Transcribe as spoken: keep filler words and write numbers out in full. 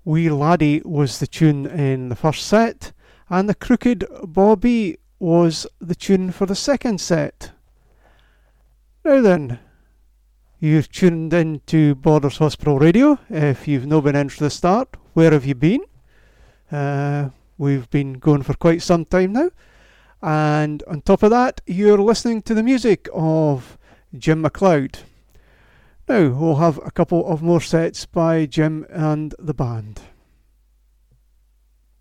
Wee Laddie was the tune in the first set, and the Crooked Bobby was the tune for the second set. Now then, you've tuned in to Borders Hospital Radio. If you've not been in for the start, where have you been? Uh, we've been going for quite some time now. And on top of that, you're listening to the music of Jim MacLeod. Now, we'll have a couple of more sets by Jim and the band.